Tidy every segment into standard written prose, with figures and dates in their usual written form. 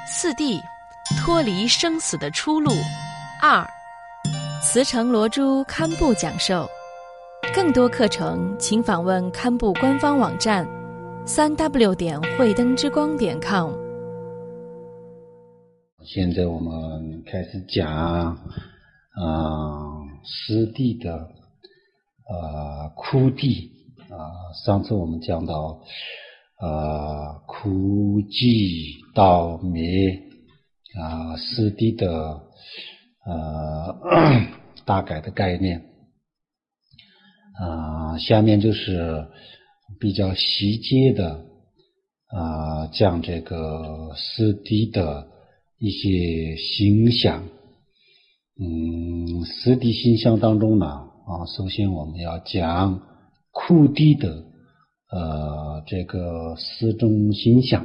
四谛，脱离生死的出路。2. 慈诚罗珠堪布讲授。更多课程请访问堪布官方网站3w 点慧灯之光.com。 现在我们开始讲四谛的枯谛上次我们讲到枯寂道灭四谛的大概的概念下面就是比较细节的讲这个四谛的一些形象。四谛形象当中呢首先我们要讲枯谛的这个四种形象。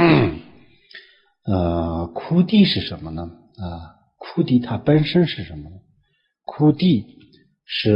枯谛是什么呢？枯谛它本身是什么呢？枯谛是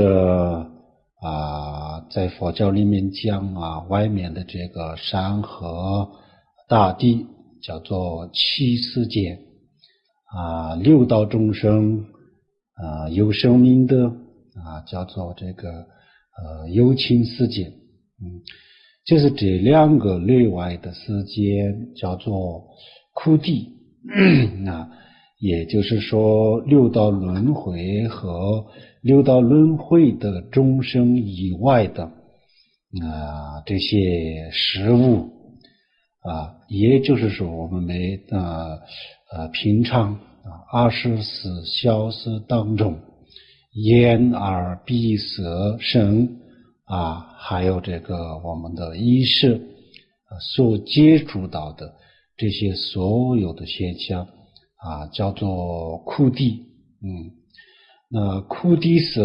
在佛教里面讲外面的这个山河大地叫做七世界六道众生有生命的叫做这个有情世界。就是这两个内外的世界叫做枯谛。也就是说六道轮回和六道轮回的众生以外的这些事物也就是说我们平常24小时当中眼耳鼻舌身还有这个我们的意识所接触到的这些所有的现象叫做枯谛。那枯谛是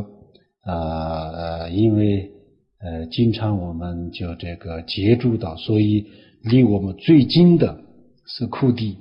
因为经常我们就这个接触到，所以离我们最近的是枯谛。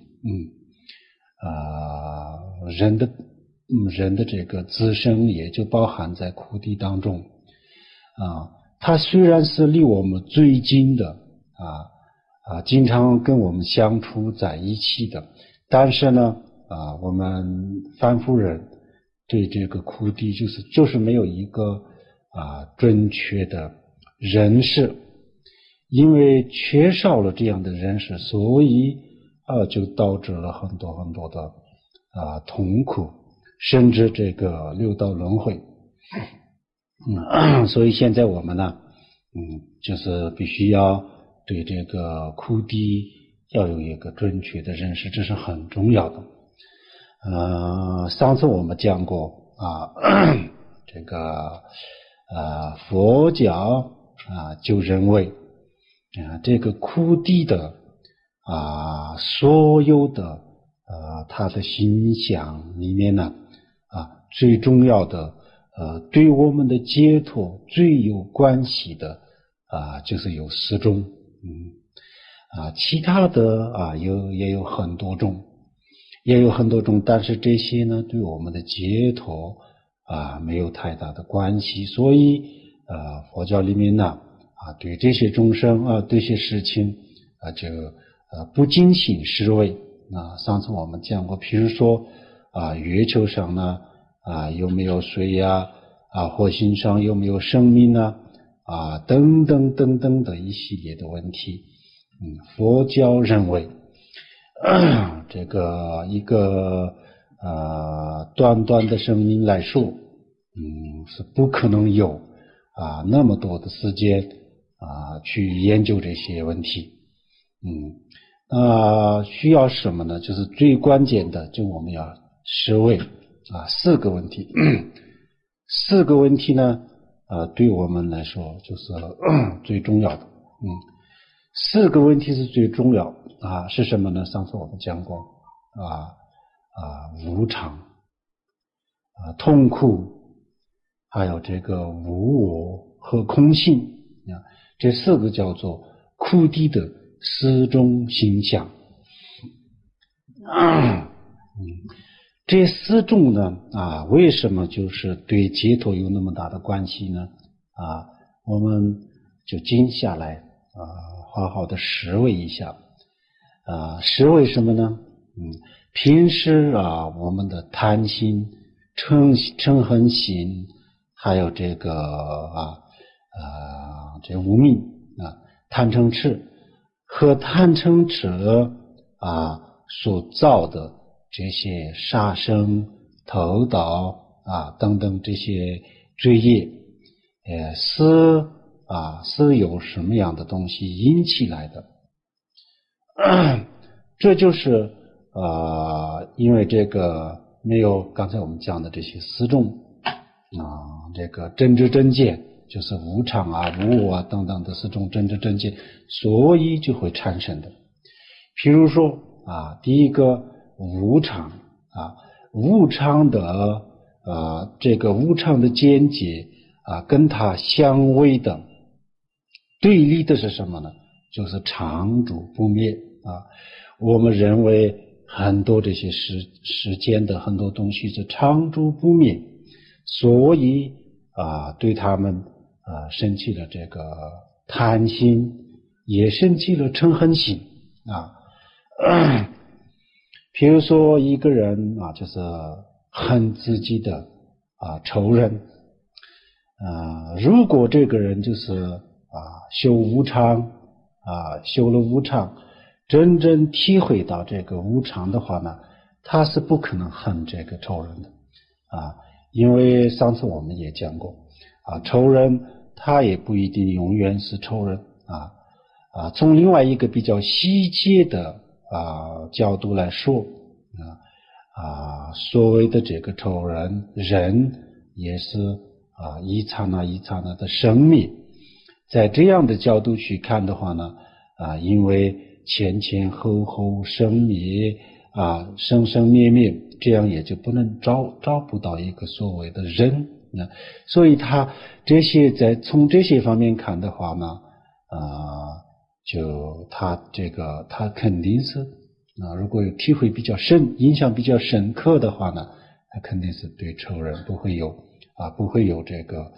人的这个自身也就包含在枯谛当中。它虽然是离我们最近的经常跟我们相处在一起的，但是呢我们凡夫人对这个枯谛就是没有一个准确的认识。因为缺少了这样的认识，所以就导致了很多很多的痛苦，甚至这个六道轮回。所以现在我们呢就是必须要对这个枯谛要有一个准确的认识，这是很重要的。上次我们讲过这个佛教就认为这个枯谛的所有的它的形象里面呢最重要的对我们的解脱最有关系的就是有4种。其他的也有很多种，但是这些呢对我们的解脱没有太大的关系。所以佛教里面呢对这些众生对这些事情就不进行思维。上次我们讲过，譬如说月球上呢有没有水火星上有没有生命等等等等的一系列的问题。佛教认为这个一个短短的生命来说是不可能有那么多的时间去研究这些问题。需要什么呢？就是最关键的，就我们要思维4个问题。4个问题呢对我们来说就是最重要的。4个问题是最重要是什么呢？上次我们讲过无常痛苦，还有这个无我和空性这4个叫做枯谛的4种形象。这4种呢为什么就是对解脱有那么大的关系呢？我们就静下来好好的思维一下。思维什么呢？ 平时我们的贪心、嗔恨心，还有这个这无明贪嗔痴和贪嗔痴所造的这些杀生、偷盗等等这些罪业，是由什么样的东西引起来的？这就是因为这个没有刚才我们讲的这些四种这个真知真见，就是无常无我等等的四种真知真见，所以就会产生的。譬如说第一个无常无常的这个无常的见解跟它相违的对立的是什么呢？就是常住不灭我们认为很多这些世间的很多东西是常住不灭，所以对他们生起了这个贪心，也生起了嗔恨心比如说一个人就是恨自己的仇人如果这个人就是修无常修了无常，真正体会到这个无常的话呢，他是不可能恨这个仇人的因为上次我们也讲过仇人他也不一定永远是仇人从另外一个比较细节的角度来说所谓的这个仇人也是一刹那一刹那的生灭，在这样的角度去看的话呢因为前前后后生灭生生灭灭，这样也就不能找不到一个所谓的人所以他这些从这些方面看的话呢就他肯定是如果有体会比较深、印象比较深刻的话呢，他肯定是对仇人不会有这个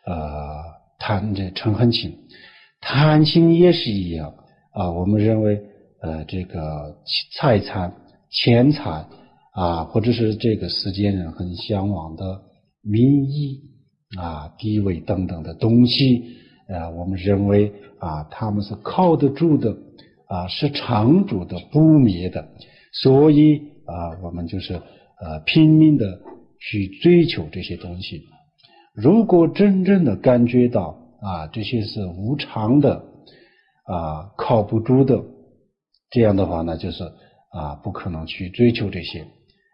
嗔恨心。贪心也是一样我们认为这个财产、钱财或者是这个世间人很向往的名义地位等等的东西我们认为他们是靠得住的是常住的不灭的，所以我们就是拼命的去追求这些东西。如果真正的感觉到这些是无常的靠不住的，这样的话呢就是不可能去追求这些，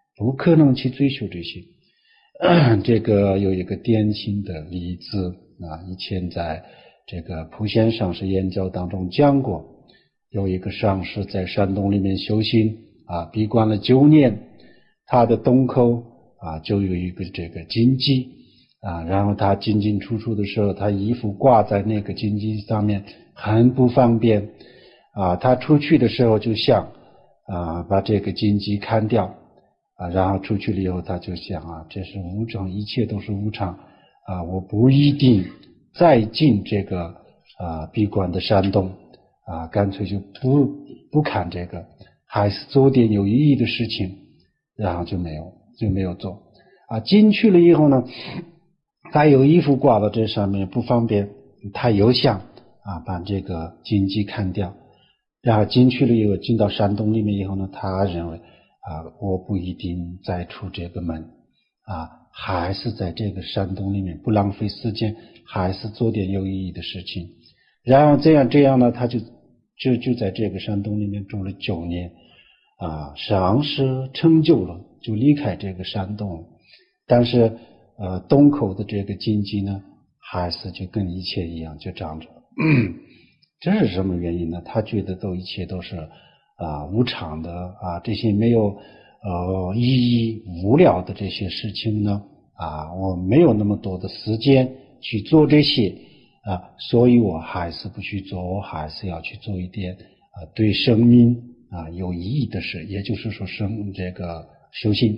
这个有一个典型的例子以前在这个普贤上师研究当中讲过，有一个上师在山洞里面修行闭关了9年，他的洞口就有一个这个荆棘然后他进进出出的时候，他衣服挂在那个荆棘上面很不方便他出去的时候就想把这个荆棘砍掉然后出去了以后他就想这是无常，一切都是无常我不一定再进这个闭关的山洞干脆就不看这个，还是做点有意义的事情，然后就没有做进去了以后呢，他有衣服挂到这上面不方便，他又想把这个荆棘砍掉，然后进去了以后，进到山洞里面以后呢，他认为我不一定再出这个门还是在这个山洞里面不浪费时间，还是做点有意义的事情。然后这样呢，他就在这个山洞里面住了9年上师成就了，就离开这个山洞，但是洞口的这个荆棘呢还是就跟以前一样就长着这是什么原因呢？他觉得一切都是无常的这些没有意义无聊的这些事情呢我没有那么多的时间去做这些所以我还是不去做，我还是要去做一点对生命有意义的事，也就是说这个修行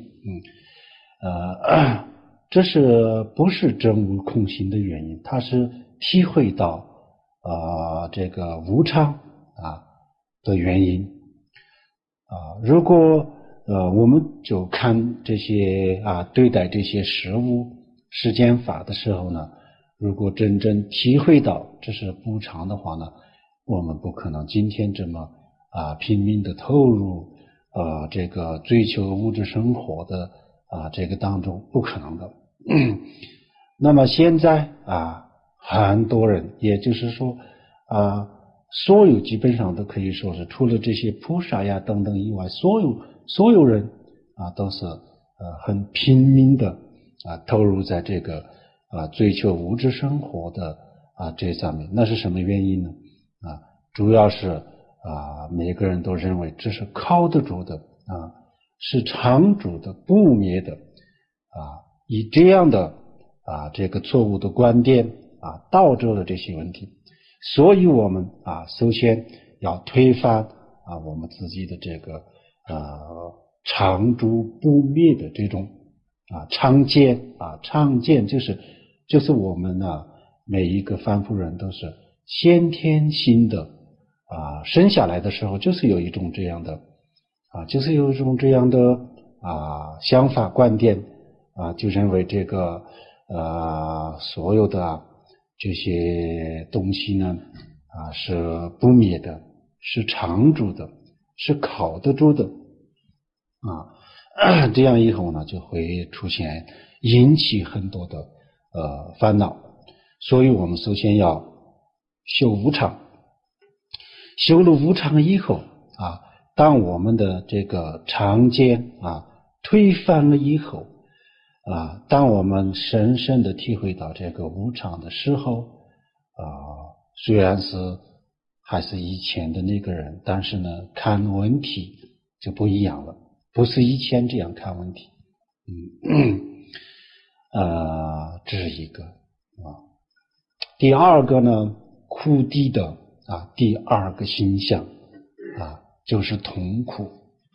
这是不是真悟空性的原因？他是体会到这个无常的原因如果我们就看这些对待这些事物世间法的时候呢，如果真正体会到这是无常的话呢，我们不可能今天这么拼命的投入这个追求物质生活的这个当中，不可能的。那么现在很多人，也就是说所有基本上都可以说是除了这些菩萨呀等等以外，所有人都是很拼命的投入在这个追求物质生活的这上面。那是什么原因呢？主要是每个人都认为这是靠得住的是常住的不灭的以这样的这个错误的观点导致了这些问题。所以我们首先要推翻我们自己的这个常住不灭的这种常见常见就是我们每一个凡夫人都是先天性的生下来的时候就是有一种这样的想法观点就认为这个所有的这些东西呢是不灭的，是常住的，是靠得住的这样以后呢就会出现引起很多的烦恼。所以我们首先要修无常，修了无常以后当我们的这个常见推翻了以后当我们深深的体会到这个无常的时候虽然是还是以前的那个人，但是呢看问题就不一样了，不是以前这样看问题这是一个第二个呢，苦地的第二个形象就是痛苦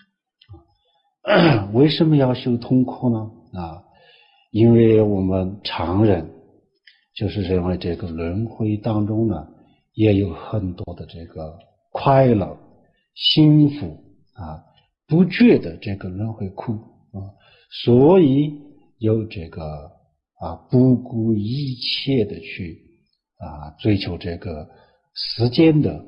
为什么要修痛苦呢因为我们常人就是认为这个轮回当中呢也有很多的这个快乐幸福不觉得这个轮回苦所以有这个不顾一切的去追求这个世间的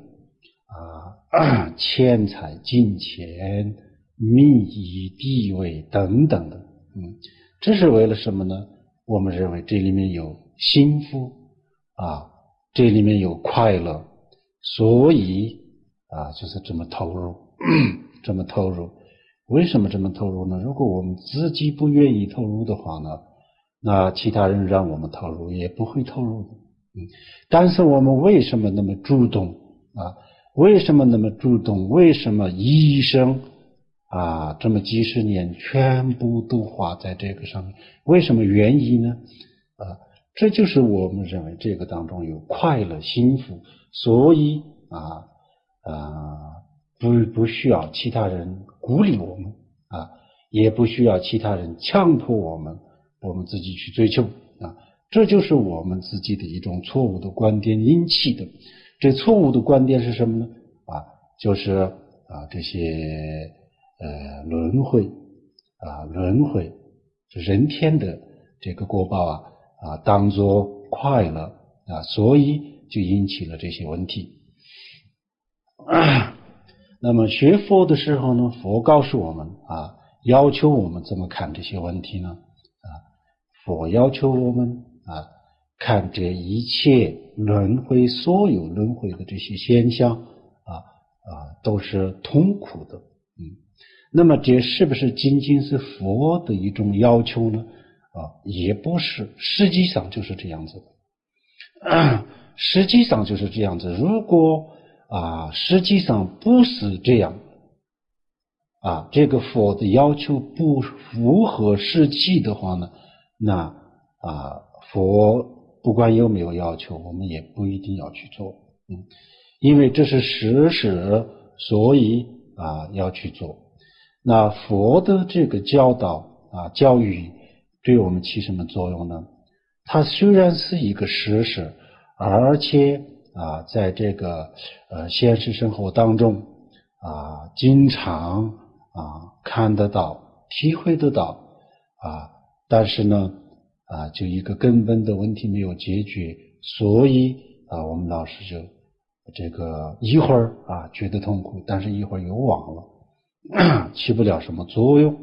钱财金钱名义地位等等的这是为了什么呢？我们认为这里面有幸福这里面有快乐，所以就是这么投入这么投入。为什么这么投入呢？如果我们自己不愿意投入的话呢，那其他人让我们投入也不会投入的但是我们为什么那么主动为什么那么主动？为什么一生这么几十年全部都花在这个上面？为什么愿意呢？这就是我们认为这个当中有快乐幸福，所以不需要其他人鼓励我们也不需要其他人强迫我们自己去追求这就是我们自己的一种错误的观点引起的。这错误的观点是什么呢？就是这些轮回人天的这个果报当作快乐所以就引起了这些问题那么学佛的时候呢，佛告诉我们要求我们怎么看这些问题呢？佛要求我们看这一切轮回，所有轮回的这些现象都是痛苦的那么这是不是仅仅是佛的一种要求呢？也不是，实际上就是这样子的实际上就是这样子。如果实际上不是这样这个佛的要求不符合实际的话呢，那佛不管有没有要求，我们也不一定要去做因为这是事实，所以要去做。那佛的这个教导教育对我们起什么作用呢？它虽然是一个事实，而且在这个现实生活当中经常看得到、体会得到但是呢就一个根本的问题没有解决，所以我们老师就这个一会儿觉得痛苦，但是一会儿又忘了，起不了什么作用。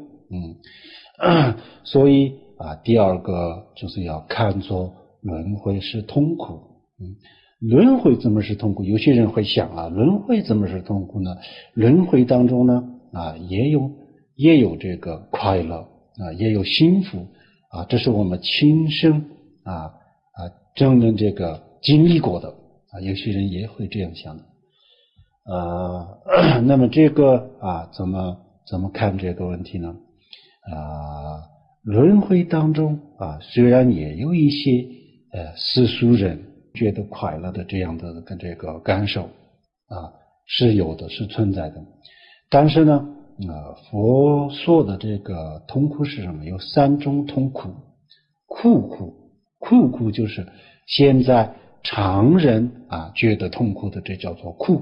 所以第二个就是要看作轮回是痛苦。轮回怎么是痛苦？有些人会想轮回怎么是痛苦呢？轮回当中呢也有这个快乐也有幸福这是我们亲身真正这个经历过的有些人也会这样想的。那么这个怎么看这个问题呢？轮回当中虽然也有一些世俗人觉得快乐的这样的这个感受是有的，是存在的，但是呢佛说的这个痛苦是什么？有3种痛苦。苦苦就是现在常人觉得痛苦的，这叫做苦。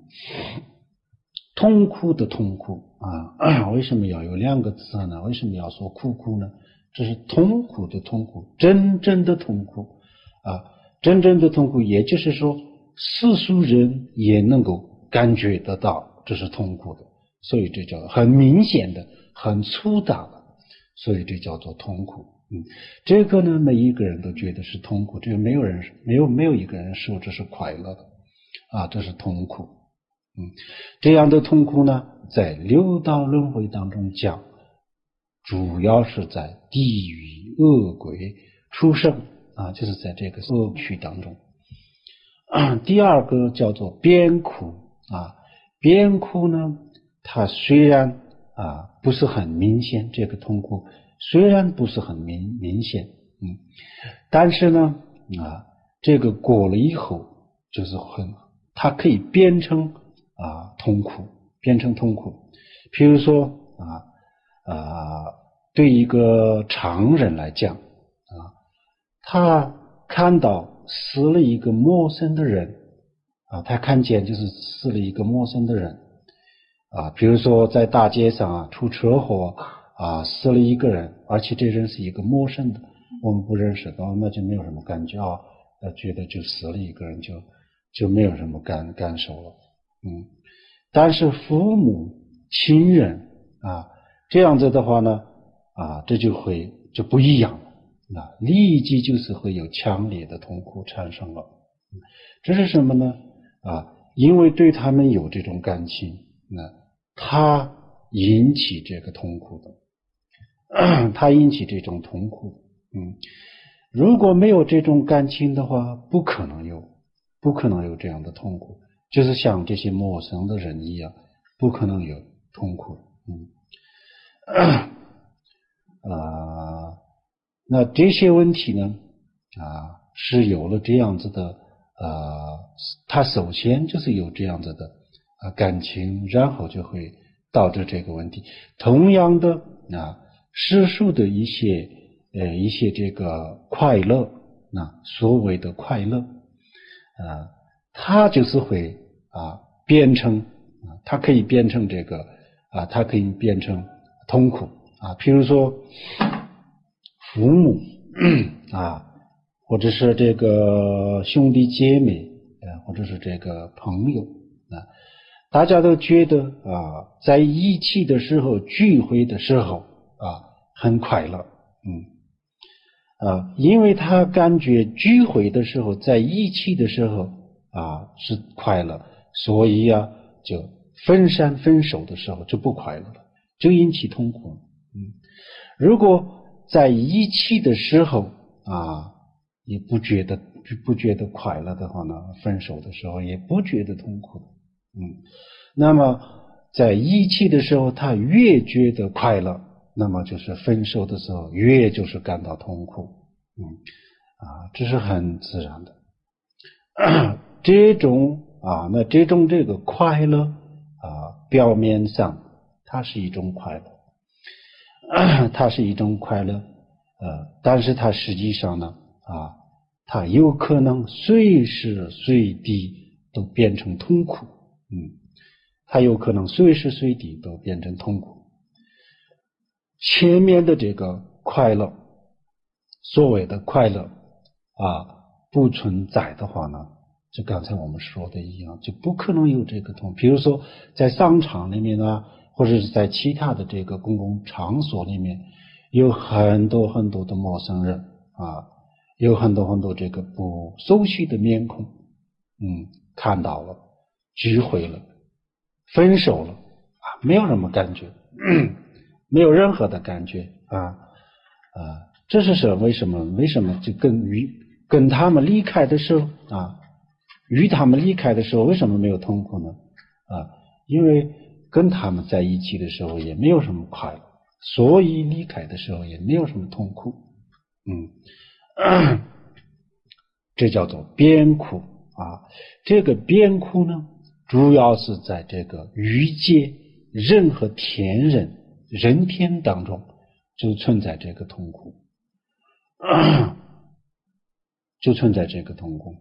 痛苦的痛苦为什么要有2个字呢？为什么要说苦呢？这是痛苦的痛苦，真正的痛苦真正的痛苦，也就是说世俗人也能够感觉得到这是痛苦的，所以这叫很明显的、很粗大的，所以这叫做痛苦。这个呢每一个人都觉得是痛苦，这个没有一个人说这是快乐的这是痛苦。这样的痛苦呢在六道轮回当中讲，主要是在地狱、恶鬼、畜生就是在这个恶趣当中。第二个叫做边苦边苦呢它虽然不是很明显，这个痛苦虽然不是很明显但是呢这个过了以后就是它可以变成痛苦，变成痛苦。譬如说对一个常人来讲他看到死了一个陌生的人他看见就是死了一个陌生的人比如说在大街上出车祸死了一个人，而且这人是一个陌生的，我们不认识的，那就没有什么感觉觉得就死了一个人就没有什么感受了。但是父母亲人这样子的话呢这就不一样了，立即就是会有强烈的痛苦产生了。这是什么呢？因为对他们有这种感情，他引起这个痛苦的，他引起这种痛苦。如果没有这种感情的话，不可能有这样的痛苦，就是像这些陌生的人一样，不可能有痛苦。那这些问题呢是有了这样子的他首先就是有这样子的感情，然后就会导致这个问题。同样的世俗的一些这个快乐所谓的快乐它就是会变成它可以变成这个它可以变成痛苦譬如说父母或者是这个兄弟姐妹或者是这个朋友大家都觉得在一起的时候聚会的时候很快乐因为他感觉聚会的时候在一起的时候是快乐，所以就分散分手的时候就不快乐了，就引起痛苦。如果在一起的时候也不觉得快乐的话呢，分手的时候也不觉得痛苦。那么在一起的时候他越觉得快乐，那么就是分手的时候越就是感到痛苦。这是很自然的。这种这个快乐表面上它是一种快乐，它是一种快乐但是它实际上呢它有可能随时随地都变成痛苦。它有可能随时随地都变成痛苦。 前面的这个快乐，所谓的快乐不存在的话呢，就刚才我们说的一样，就不可能有这个痛。比如说在商场里面呢，或者是在其他的这个公共场所里面，有很多很多的陌生人有很多很多这个不熟悉的面孔，看到了，聚会了，分手了没有什么感觉，没有任何的感觉这是为什么就跟他们离开的时候与他们离开的时候为什么没有痛苦呢？因为跟他们在一起的时候也没有什么快乐，所以离开的时候也没有什么痛苦。这叫做边苦这个边苦呢，主要是在这个欲界人和天人人天当中就存在这个痛苦就存在这个痛苦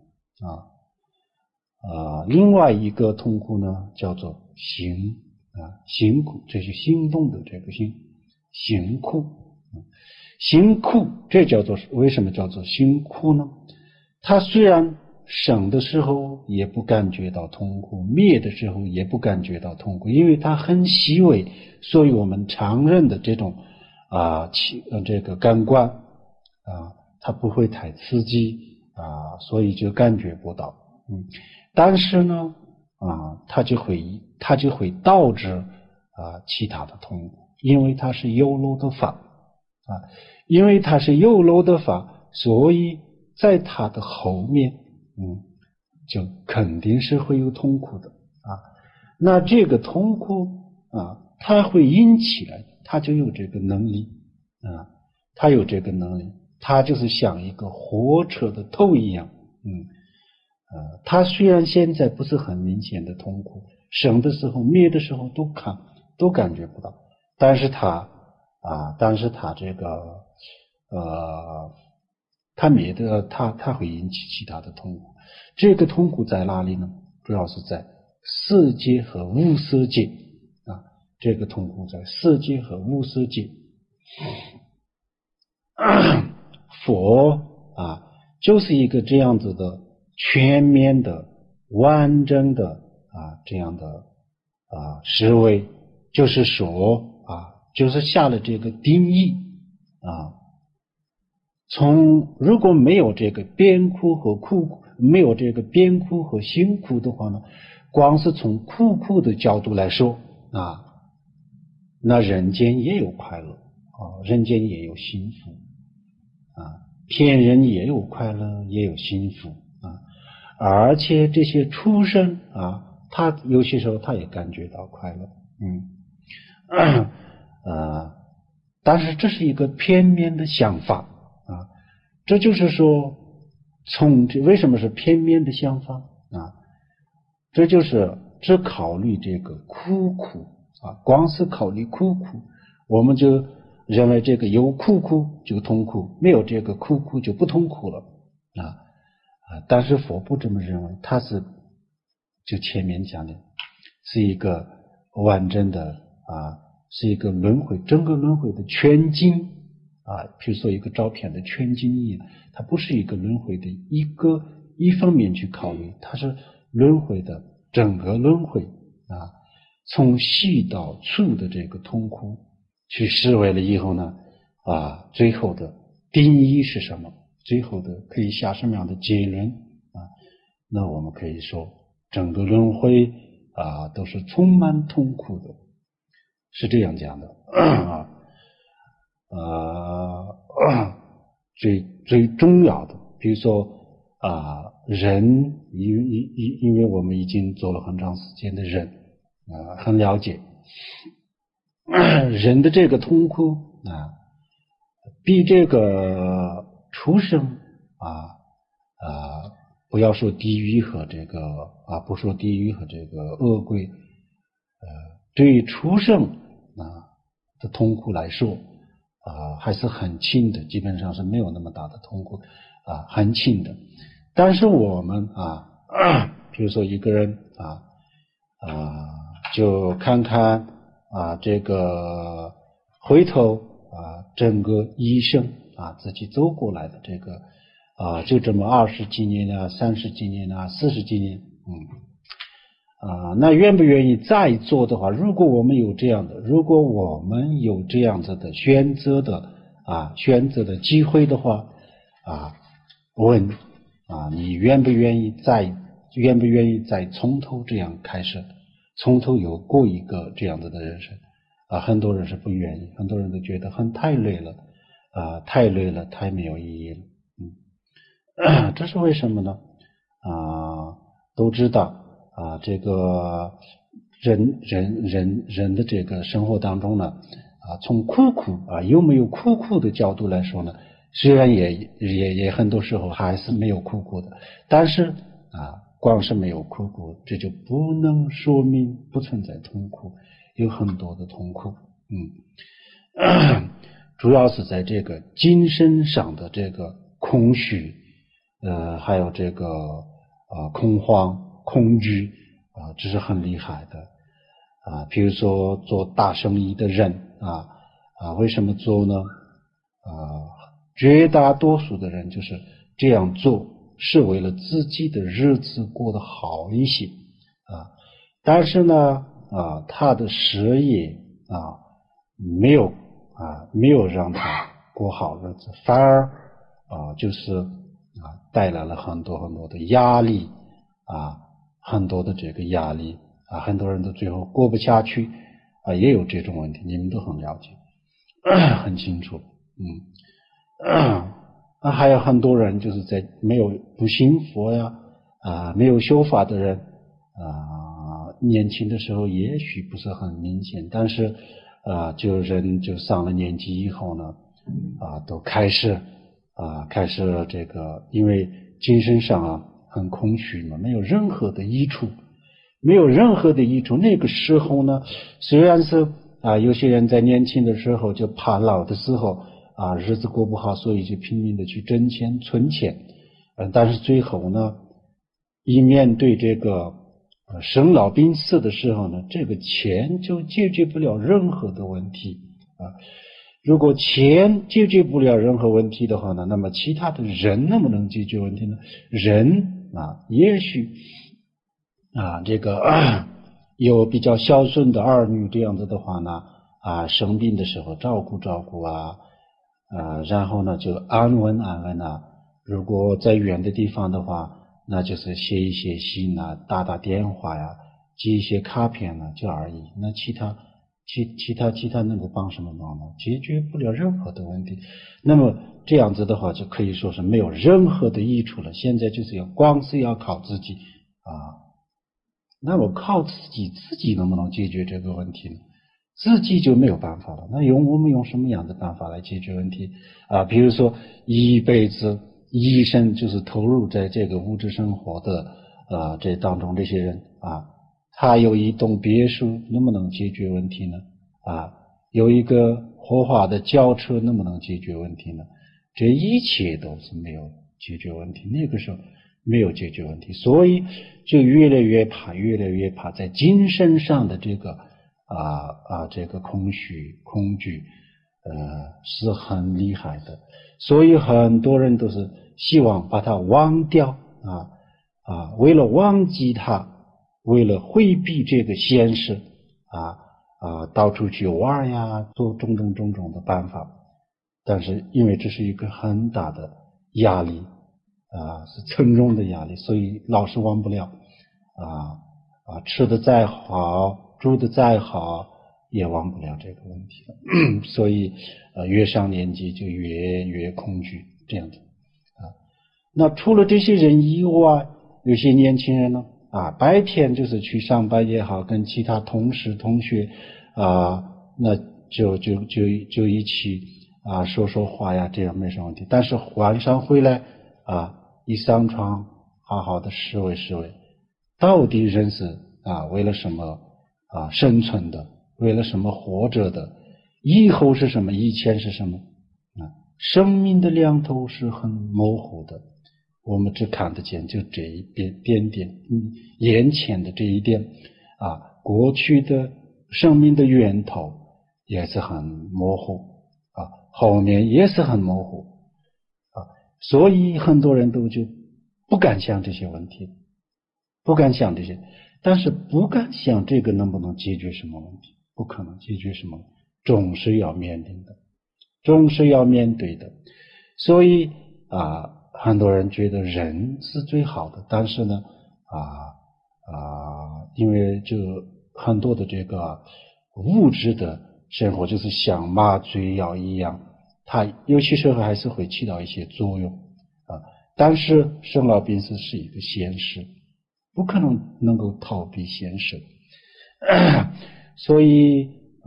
另外一个痛苦呢叫做行苦，这是行动的这个行苦行苦，这叫做为什么叫做行苦呢？它虽然生的时候也不感觉到痛苦，灭的时候也不感觉到痛苦，因为它很细微，所以我们常人的这种这个感官它不会太刺激所以就感觉不到但是呢它就会导致其他的痛苦，因为它是有漏的法因为它是有漏的法，所以在它的后面就肯定是会有痛苦的那这个痛苦它会引起来，它就有这个能力它有这个能力，它就是像一个火车的头一样它虽然现在不是很明显的痛苦，生的时候灭的时候都感觉不到，但是它这个它灭的它会引起其他的痛苦。这个痛苦在哪里呢？主要是在色界和无色界这个痛苦在色界和无色界佛就是一个这样子的全面的完整的这样的思维，就是说就是下了这个定义如果没有这个边苦和苦苦，没有这个边苦和辛苦的话呢，光是从苦的角度来说那人间也有快乐人间也有幸福天人也有快乐也有幸福而且这些畜生他有些时候他也感觉到快乐但是这是一个片面的想法这就是说为什么是片面的想法这就是只考虑这个苦光是考虑苦我们就认为这个有苦就痛苦，没有这个苦就不痛苦了但是佛不这么认为，他是就前面讲的是一个完整的是一个轮回，整个轮回的全景比如说一个照片的全景一样，它不是一个轮回的一方面去考虑，它是轮回的整个轮回从细到粗的这个痛苦去思维了以后呢最后的定义是什么，最后的可以下什么样的结论那我们可以说整个轮回都是充满痛苦的，是这样讲的最重要的，比如说人因为我们已经做了很长时间的人很了解人的这个痛苦比这个畜生不要说地狱和这个不说地狱和这个恶鬼对于畜生的痛苦来说还是很轻的，基本上是没有那么大的痛苦很轻的。但是我们比如说一个人就看看这个回头整个一生自己走过来的这个就这么20几年30几年40几年，那愿不愿意再做的话，如果我们有这样子的选择的机会的话问你愿不愿意再从头这样开始，从头有过一个这样子的人生很多人是不愿意，很多人都觉得太累了太没有意义了这是为什么呢都知道这个人的这个生活当中呢从苦有没有苦的角度来说呢，虽然也很多时候还是没有苦的，但是光是没有苦这就不能说明不存在痛苦，有很多的痛苦主要是在这个精神上的这个空虚还有这个恐慌恐惧这是很厉害的比如说做大生意的人为什么做呢绝大多数的人就是这样做是为了自己的日子过得好一些但是呢他的事业没有让他过好日子，反而就是带来了很多很多的压力很多的这个压力很多人都最后过不下去也有这种问题，你们都很了解很清楚还有很多人就是在没有不信佛没有修法的人年轻的时候也许不是很明显，但是人就上了年纪以后呢都开始这个因为精神上很空虚嘛，没有任何的益处，那个时候呢虽然是有些人在年轻的时候就怕老的时候日子过不好，所以就拼命的去挣钱存钱但是最后呢一面对这个生老病死的时候呢，这个钱就解决不了任何的问题如果钱解决不了任何问题的话呢，那么其他的人能不能解决问题呢？人也许这个有比较孝顺的儿女这样子的话呢生病的时候照顾然后呢就安稳如果在远的地方的话，那就是写一些信打电话寄一些卡片就而已，那其他能够帮什么忙呢？解决不了任何的问题，那么这样子的话就可以说是没有任何的益处了。现在就是光是要靠自己那么靠自己能不能解决这个问题呢？自己就没有办法了，那我们用什么样的办法来解决问题比如说一辈子一生就是投入在这个物质生活的这当中，这些人他有一栋别墅能不能解决问题呢有一个豪华的轿车能不能解决问题呢？这一切都是没有解决问题，那个时候没有解决问题，所以就越来越怕在精神上的这个这个空虚恐惧是很厉害的，所以很多人都是希望把它忘掉为了忘记它，为了回避这个现实到处去玩做种种的办法，但是因为这是一个很大的压力是沉重的压力，所以老是忘不了吃的再好住的再好也忘不了这个问题了所以越上年纪就越恐惧这样子那除了这些人以外，有些年轻人呢白天就是去上班也好，跟其他同事同学那就一起说话这样没什么问题，但是晚上回来一上床好好的思维到底人是为了什么生存的，为了什么活着的，以后是什么，以前是什么生命的量头是很模糊的，我们只看得见就这一点眼前的这一点过去的生命的源头也是很模糊后面也是很模糊所以很多人都就不敢想这些问题，不敢想这些，但是不敢想这个能不能解决什么问题，不可能解决什么，总是要面对的，总是要面对的。所以很多人觉得人是最好的，但是呢因为就很多的这个物质的生活就是像麻醉药一样，它有些时候还是会起到一些作用但是生老病死是一个现实，不可能够逃避现实所以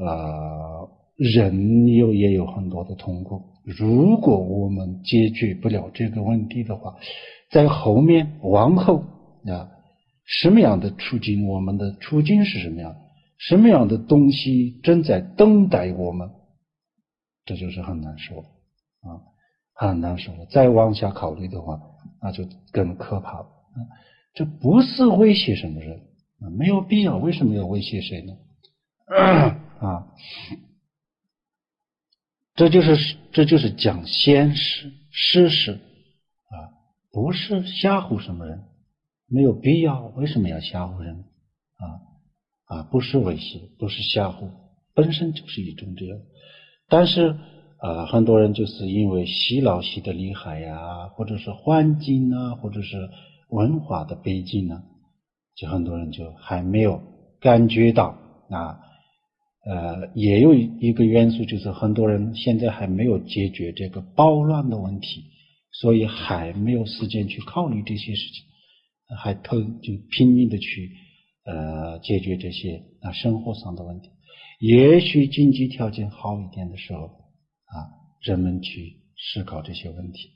人也有很多的痛苦，如果我们解决不了这个问题的话，在后面往后什么样的处境，我们的处境是什么样，什么样的东西正在等待我们，这就是很难说很难说。再往下考虑的话，那就更可怕了这不是威胁什么人没有必要，为什么要威胁谁呢这就是讲现实事实不是吓唬什么人，没有必要，为什么要吓唬人不是威胁，不是吓唬，本身就是一种这样。但是很多人就是因为洗脑洗得厉害或者是环境或者是文化的背景就很多人就还没有感觉到也有一个元素，就是很多人现在还没有解决这个暴乱的问题，所以还没有时间去考虑这些事情，还就拼命的去解决这些生活上的问题。也许经济条件好一点的时候人们去思考这些问题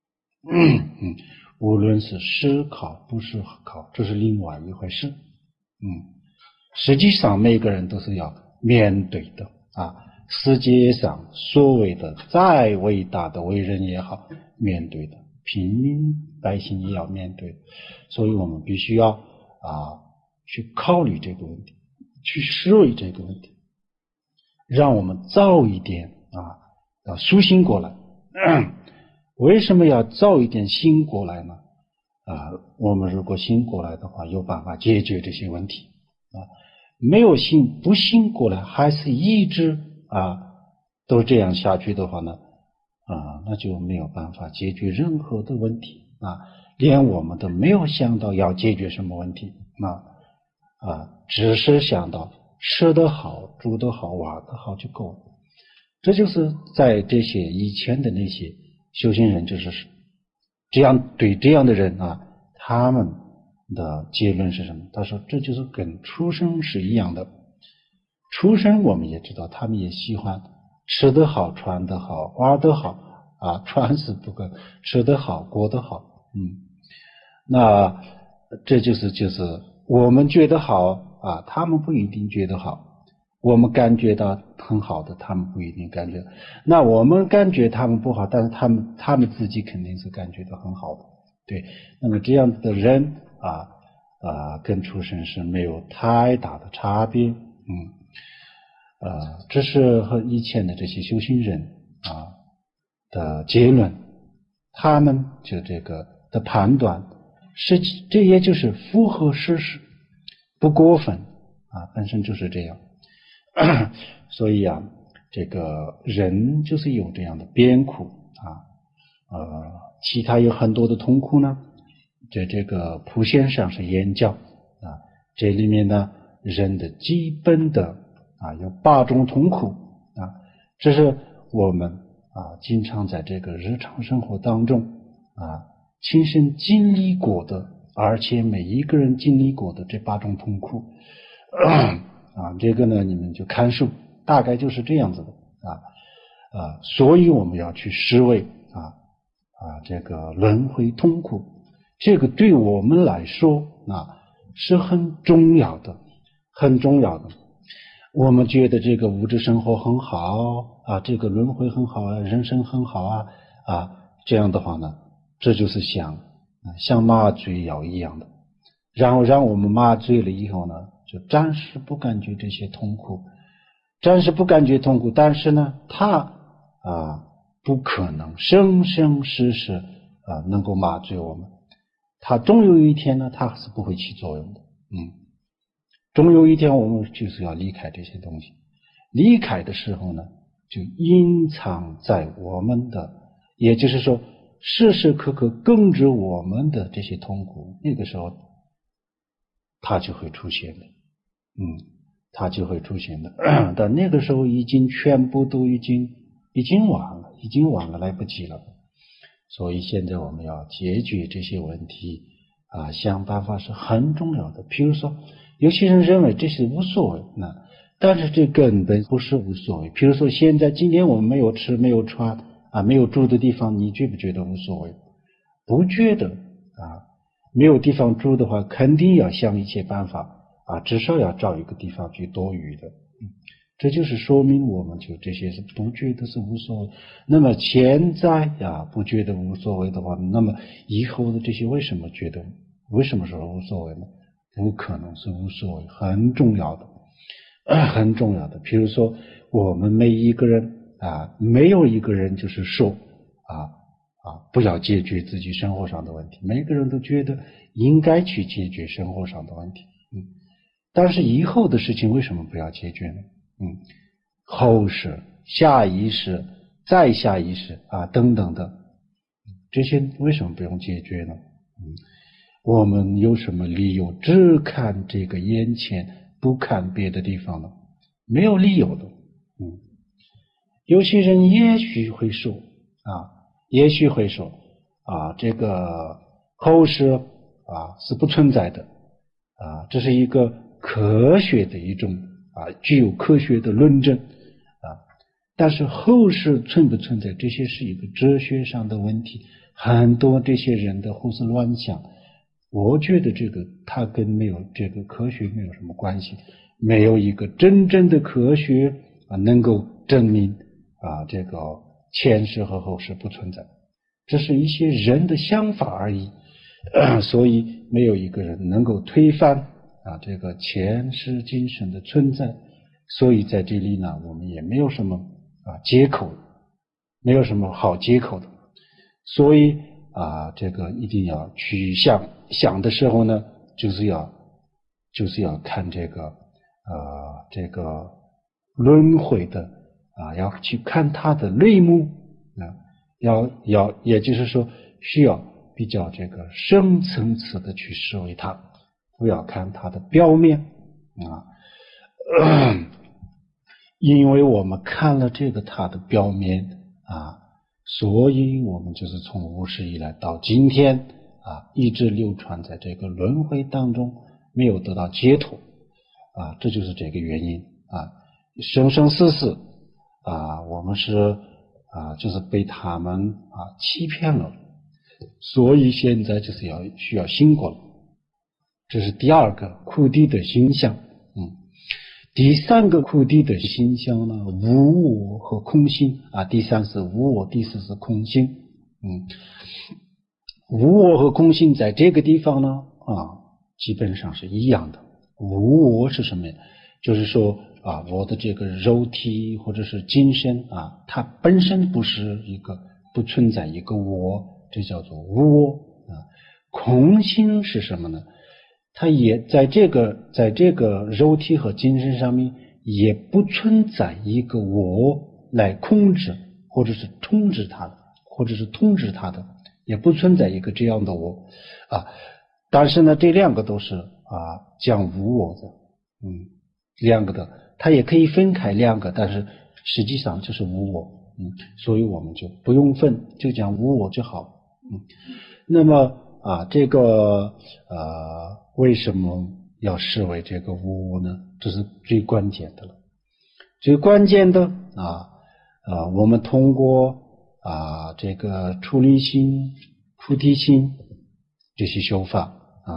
无论是思考不思考，这是另外一回事实际上每个人都是要面对的世界上所谓的再伟大的伟人也好，面对的，平民百姓也要面对，所以我们必须要去考虑这个问题，去思维这个问题，让我们早一点要苏醒过来为什么要早一点醒过来呢我们如果醒过来的话，有办法解决这些问题没有不醒过来，还是一直都这样下去的话呢那就没有办法解决任何的问题连我们都没有想到要解决什么问题只是想到吃得好，住得好，玩得好就够了。这就是在这些以前的那些修行人，就是这样对这样的人他们的结论是什么？他说这就是跟畜生是一样的。畜生我们也知道，他们也喜欢吃得好，穿得好，玩得好穿是不够，吃得好，过得好那这就是我们觉得好他们不一定觉得好，我们感觉到很好的，他们不一定感觉，那我们感觉他们不好，但是他们自己肯定是感觉到很好的。对，那么这样的人跟畜生是没有太大的差别这是和以前的这些修行人的结论，他们就这个的判断这也就是符合事实，不过分本身就是这样所以这个人就是有这样的边苦其他有很多的痛苦呢，在这个普贤上是言教这里面呢，人的基本的有8种痛苦这是我们经常在这个日常生活当中亲身经历过的，而且每一个人经历过的这8种痛苦这个呢你们就看书，大概就是这样子的所以我们要去思维这个轮回痛苦，这个对我们来说是很重要的，很重要的。我们觉得这个物质生活很好这个轮回很好人生很好这样的话呢，这就是像麻醉药一样的，然后让我们麻醉了以后呢，就暂时不感觉这些痛苦，暂时不感觉痛苦，但是呢它不可能生生世世能够麻醉我们，它终有一天呢，它是不会起作用的。终有一天我们就是要离开这些东西，离开的时候呢，就隐藏在我们的，也就是说时时刻刻跟着我们的这些痛苦，那个时候它就会出现的。它就会出现的。但那个时候已经全部都已经晚了，来不及了。所以现在我们要解决这些问题想办法是很重要的。比如说有些人认为这是无所谓，但是这根本不是无所谓。比如说今天我们没有吃没有穿没有住的地方，你觉不觉得无所谓？不觉得没有地方住的话，肯定要想一些办法至少要找一个地方去躲雨的。这就是说明我们就这些是不觉得是无所谓。那么现在不觉得无所谓的话，那么以后的这些为什么说无所谓呢？不可能是无所谓，很重要的。比如说我们每一个人没有一个人就是说不要解决自己生活上的问题，每个人都觉得应该去解决生活上的问题。但是以后的事情为什么不要解决呢？后世、下一世、再下一世等等的，这些为什么不用解决呢？我们有什么理由只看这个眼前，不看别的地方呢？没有理由的。有些人也许会说这个后世是不存在的这是一个科学的一种具有科学的论证但是后世存不存在，这些是一个哲学上的问题，很多这些人的胡思乱想。我觉得这个它跟没有这个科学没有什么关系，没有一个真正的科学能够证明这个前世和后世不存在，这是一些人的想法而已。所以没有一个人能够推翻这个前世今生的存在。所以在这里呢，我们也没有什么借口，没有什么好借口的。所以这个一定要去想的时候呢，就是要看这个轮回的要去看它的内幕也就是说需要比较这个深层次的去思维它，不要看它的表面因为我们看了这个它的表面所以我们就是从无始以来到今天一直流传在这个轮回当中，没有得到解脱这就是这个原因生生世世我们是就是被他们欺骗了，所以现在就是需要醒过来。这是第二个苦地的形象。第三个苦地的形象呢，无我和空性第三是无我，第四是空性。无我和空性在这个地方呢基本上是一样的。无我是什么呀？就是说我的这个肉体或者是精神它本身不存在一个我，这叫做无我空性是什么呢？它也在这个肉体和精神上面也不存在一个我来控制或者是统治它的，或者是统治它的，也不存在一个这样的我但是呢这两个都是讲无我的两个的，它也可以分开两个，但是实际上就是无我所以我们就不用分，就讲无我就好那么这个为什么要视为这个无我呢？这是最关键的了。最关键的我们通过这个出离心、菩提心这些修法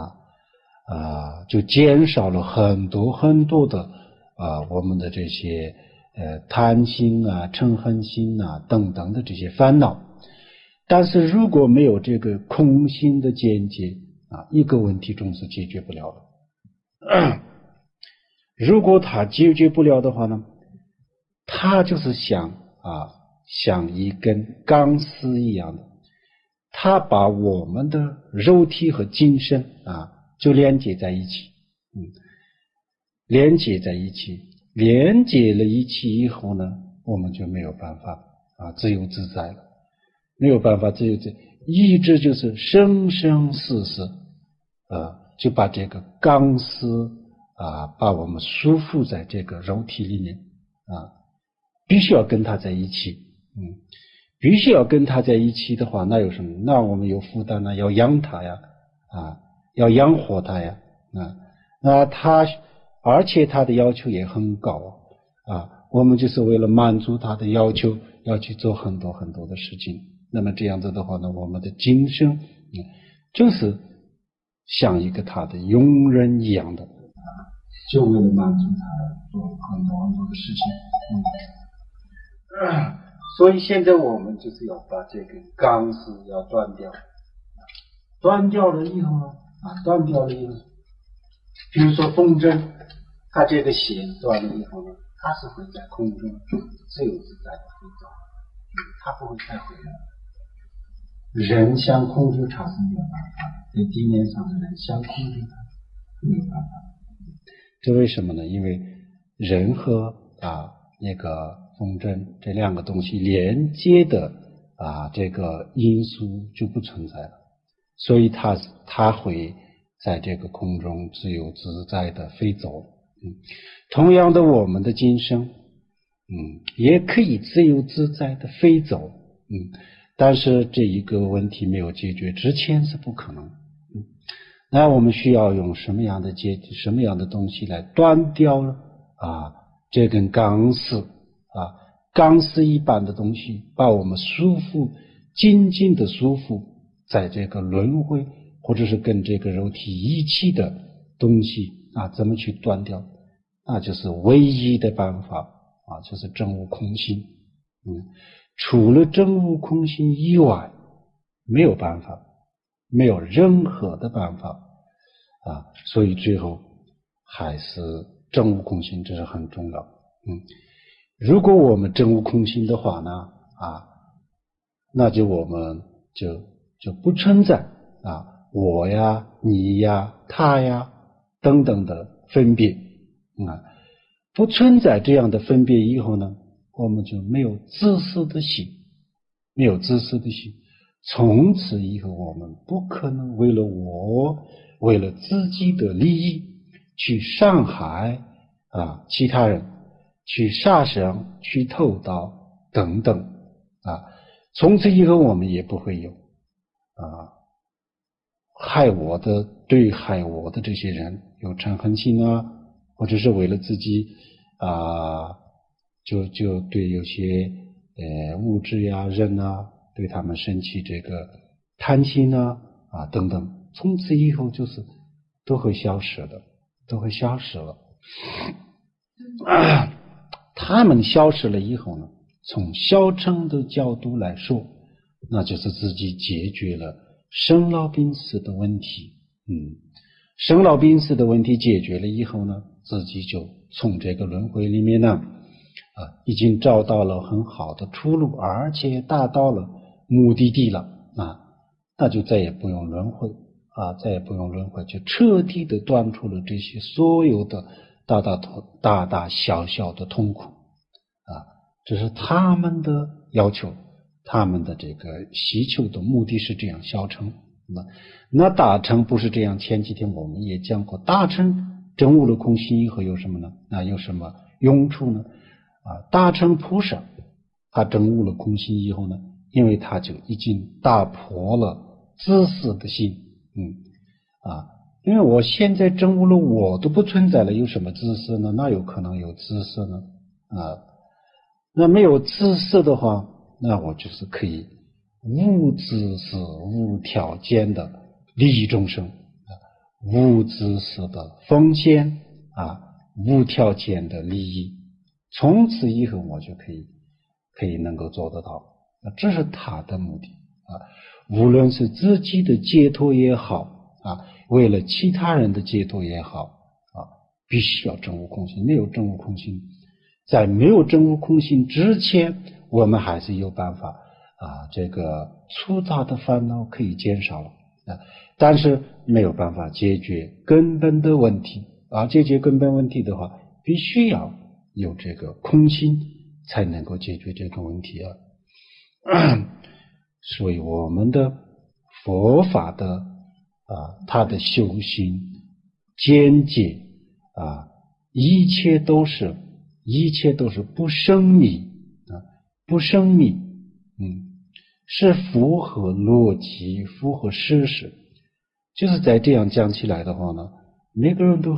就减少了很多很多的我们的这些贪心嗔恨心等等的这些烦恼。但是如果没有这个空性的见解一个问题总是解决不了的。如果他解决不了的话呢，他就是想像一根钢丝一样的，它把我们的肉体和精神就连接在一起，连接在一起，连接了一起以后呢，我们就没有办法自由自在了，没有办法自由自在，一直就是生生世世就把这个钢丝把我们束缚在这个肉体里面必须要跟它在一起，必须要跟它在一起的话，那有什么？那我们有负担要养它呀，要养活它呀，那它而且它的要求也很高我们就是为了满足它的要求，要去做很多很多的事情。那么这样子的话呢，我们的精神就是像一个他的佣人一样的就为了满足他做很多很多的事情。所以现在我们就是要把这个钢丝要断掉，断掉了以后断掉了以后，比如说风筝，它这个弦断了以后呢，它是会在空中自由自在的飞走，它不会再回来。人想控制它是没有办法，在地面上的人想控制它没有办法。这为什么呢？因为人和那个风筝这两个东西连接的这个因素就不存在了，所以它会在这个空中自由自在的飞走。同样的，我们的今生也可以自由自在的飞走，但是这一个问题没有解决之前是不可能。那我们需要用什么样的东西来断掉这根钢丝钢丝一般的东西，把我们束缚，紧紧的束缚在这个轮回或者是跟这个肉体一起的东西怎么去断掉？那就是唯一的办法就是真悟空性。除了真悟空性以外，没有办法，没有任何的办法所以最后还是真悟空性，这是很重要。如果我们真悟空性的话呢那就我们就不存在我呀、你呀、他呀等等的分别不存在这样的分别以后呢，我们就没有自私的心，没有自私的心，从此以后我们不可能为了自己的利益去伤害其他人，去杀生，去偷盗等等从此以后我们也不会有对害我的这些人有嗔恨心或者是为了自己就对有些物质呀人对他们生起这个贪心等等，从此以后就是都会消失了。他们消失了以后呢，从消嗔的角度来说，那就是自己解决了生老病死的问题。生老病死的问题解决了以后呢，自己就从这个轮回里面呢已经找到了很好的出路，而且达到了目的地了那就再也不用轮回就彻底的断除了这些所有的大大小小的痛苦这是他们的要求，他们的这个希求的目的是这样消成。那大乘不是这样，前几天我们也讲过，大乘证悟了空性以后有什么呢？那有什么用处呢？大乘菩萨他证悟了空性以后呢，因为他就已经打破了自私的心因为我现在证悟了我都不存在了，有什么自私呢？那有可能有自私呢那没有自私的话，那我就是可以无自私无条件的利益众生无自私的奉献无条件的利益，从此以后我就可以能够做得到。这是他的目的无论是自己的解脱也好为了其他人的解脱也好必须要证悟空性。没有证悟空性，在没有证悟空性之前， 我们还是有办法这个粗大的烦恼可以减少了但是没有办法解决根本的问题解决根本问题的话，必须要有这个空心才能够解决这个问题所以我们的佛法的它的修行见解一切都是不生密不生密是符合逻辑符合事实。就是在这样讲起来的话呢，每个人都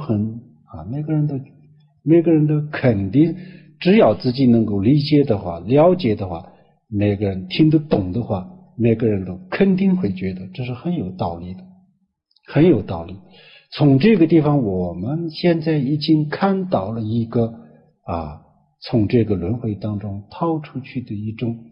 肯定，只要自己能够理解的话了解的话，每个人听得懂的话，每个人都肯定会觉得这是很有道理的，很有道理。从这个地方我们现在已经看到了一个从这个轮回当中跳出去的一种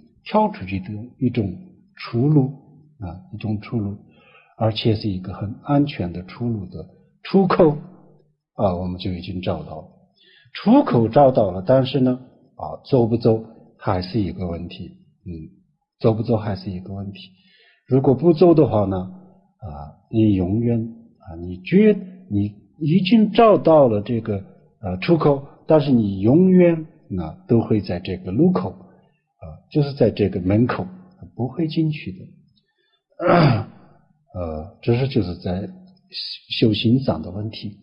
出路一种出路，而且是一个很安全的出路的出口我们就已经找到了出口找到了，但是呢走不走还是一个问题走不走还是一个问题。如果不走的话呢你永远你已经找到了这个出口，但是你永远都会在这个路口就是在这个门口不会进去的这是就是在修行上的问题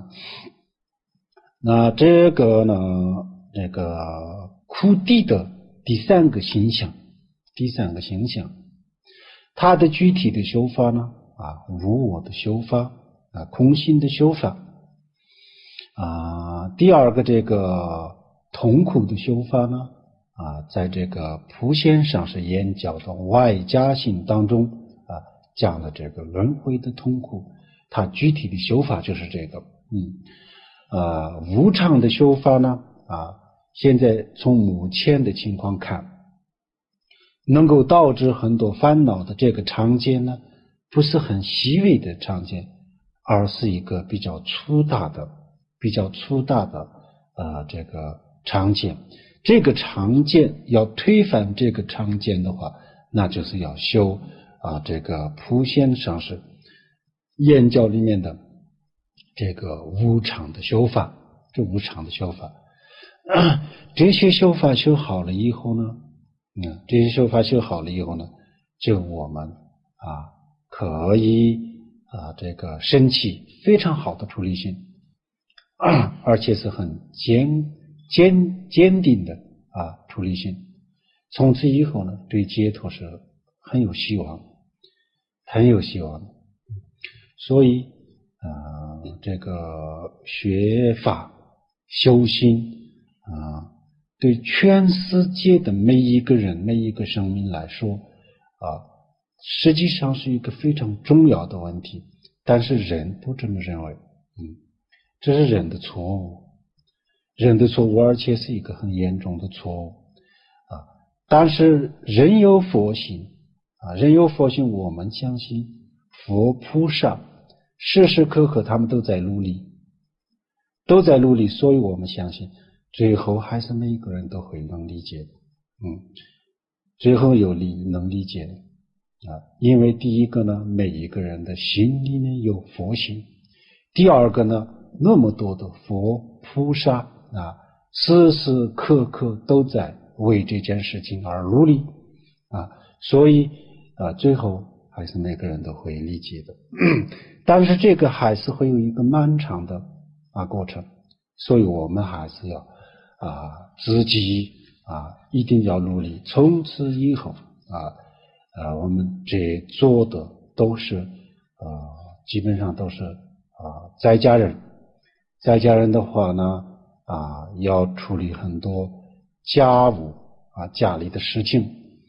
那这个呢这个苦地的第三个形象它的具体的修法呢无我的修法空性的修法第二个这个痛苦的修法呢在这个普贤上师演讲的外加性当中讲了这个轮回的痛苦，它具体的修法就是这个无常的修法呢现在从目前的情况看，能够导致很多烦恼的这个常见呢，不是很细微的常见，而是一个比较粗大的这个常见。这个常见要推翻这个常见的话，那就是要修这个普贤上师言教里面的这个无常的修法，这些修法修好了以后呢，就我们可以这个升起非常好的出离心而且是很坚定的出离心。从此以后呢，对解脱是很有希望的。所以这个学法修心对全世界的每一个人每一个生命来说实际上是一个非常重要的问题，但是人都这么认为这是人的错误，而且是一个很严重的错误但是人有佛心我们相信佛菩萨时时刻刻他们都在努力，所以我们相信最后还是每一个人都会能理解的最后能理解的因为第一个呢，每一个人的心里面有佛心，第二个呢，那么多的佛菩萨时时刻刻都在为这件事情而努力所以最后还是每个人都会理解的但是这个还是会有一个漫长的过程，所以我们还是要自己一定要努力。从此以后我们这做的都是基本上都是在家人的话呢要处理很多家务家里的事情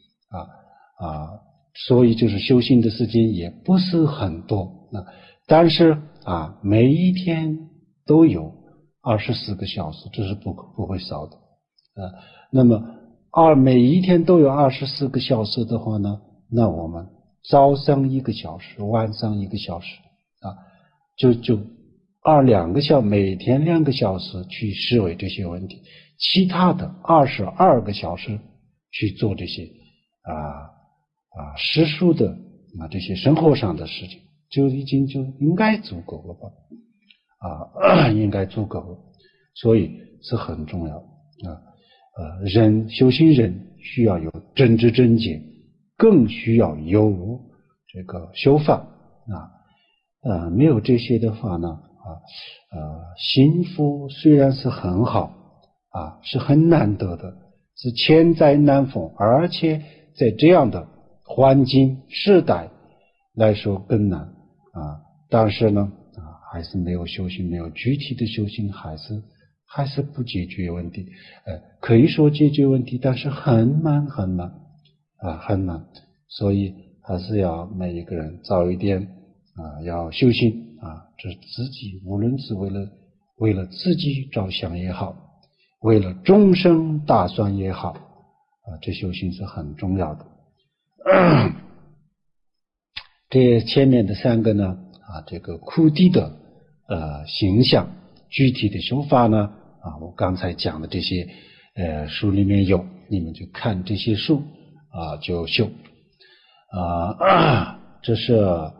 所以就是修行的时间也不是很多但是每一天都有24个小时，这是不会少的那么每一天都有24个小时的话呢，那我们早上1个小时，晚上1个小时就2个小时，每天2个小时去思维这些问题，其他的22个小时去做这些世俗的这些生活上的事情，就应该足够了吧？应该足够了，所以是很重要修行人需要有真知真见，更需要有这个修法没有这些的话呢幸福虽然是很好是很难得的，是千载难逢，而且在这样的环境时代来说更难但是呢还是没有修行，没有具体的修行，还是不解决问题。可以说解决问题，但是很难很难很难，所以还是要每一个人早一点要修行这自己无论是为了自己着想也好，为了众生打算也好这修行是很重要的。这前面的三个呢这个苦地的形象，具体的修法呢我刚才讲的这些书里面有，你们就看这些书就修这是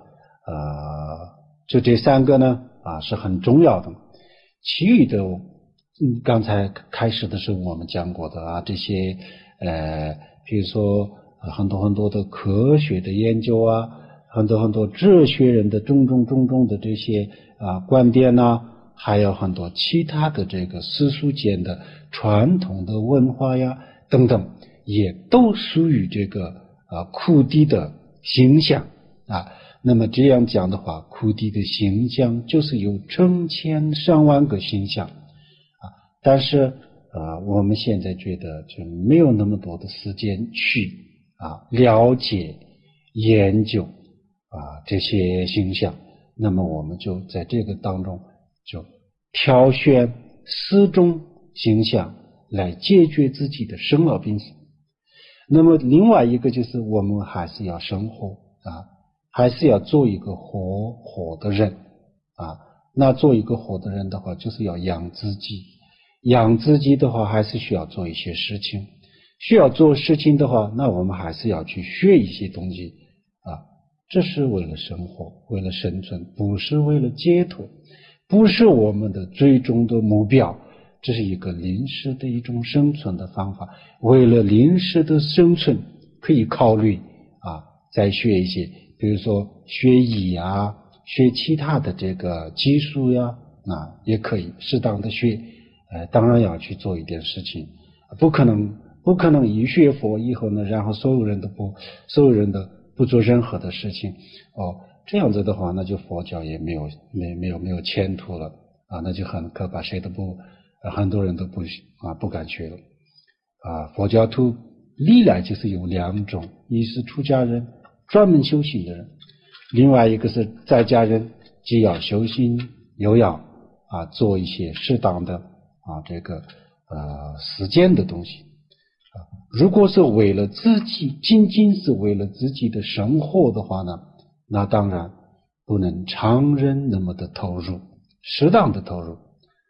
就这三个呢是很重要的。其余的刚才开始的时候我们讲过的这些比如说很多的科学的研究很多哲学人的种种的这些观点还有很多其他的这个世俗间的传统的文化等等，也都属于这个苦地的形象那么这样讲的话，苦地的形象就是有成千上万个形象但是我们现在觉得就没有那么多的时间去了解研究这些形象，那么我们就在这个当中就挑选4种形象来解决自己的生老病死。那么另外一个就是我们还是要生活还是要做一个活的人那做一个活的人的话，就是要养自己。养自己的话，还是需要做一些事情。需要做事情的话，那我们还是要去学一些东西这是为了生活，为了生存，不是为了解脱，不是我们的最终的目标，这是一个临时的一种生存的方法。为了临时的生存，可以考虑再学一些，比如说学医学其他的这个技术也可以适当的学当然要去做一点事情，不可能一学佛以后呢，然后所有人都不做任何的事情这样子的话，那就佛教也没有前途了那就很可怕，很多人都不敢学了佛教徒历来就是有2种，一是出家人专门修行的人，另外一个是在家人，既要修行又要做一些适当的这个实践的东西如果是为了自己，仅仅是为了自己的生活的话呢，那当然不能常人那么的投入，适当的投入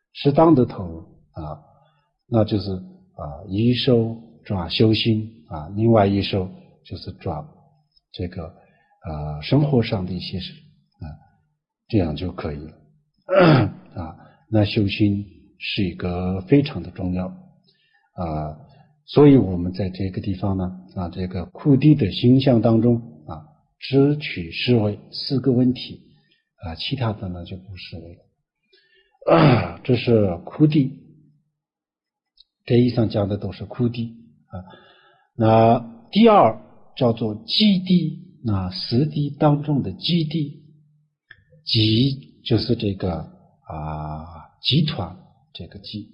那就是一手抓修行另外一手就是抓这个生活上的一些事这样就可以了那修行是一个非常的重要所以我们在这个地方呢这个苦地的形象当中只取视为4个问题其他的呢就不视为了这是苦地，这以上讲的都是苦地那第二叫做集地4地当中的集地，集就是这个集团这个集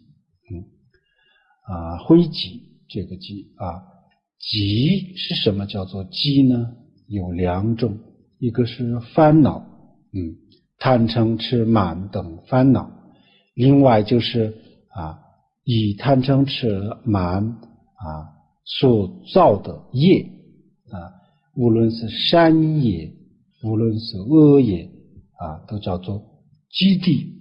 会集这个集集是什么叫做集呢？有2种，一个是烦恼贪嗔痴慢等烦恼，另外就是以贪嗔痴慢所造的业无论是善业无论是恶业都叫做集地。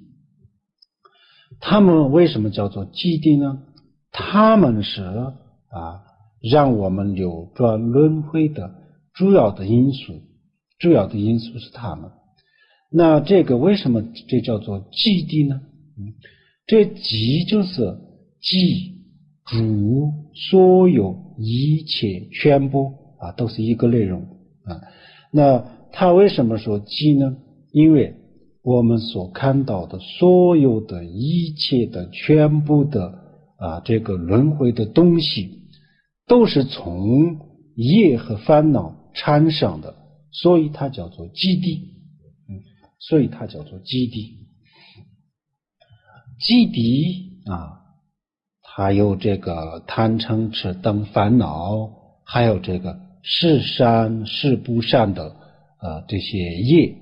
他们为什么叫做集地呢？他们是让我们流转轮回的主要的因素是它们。那这个为什么这叫做寂地呢？这寂就是寂主所有一切全部都是一个内容那它为什么说寂呢？因为我们所看到的所有的一切的全部的这个轮回的东西都是从业和烦恼产生的，所以它叫做寂地。寂地它有这个贪嗔痴等烦恼，还有这个是善是不善的这些业。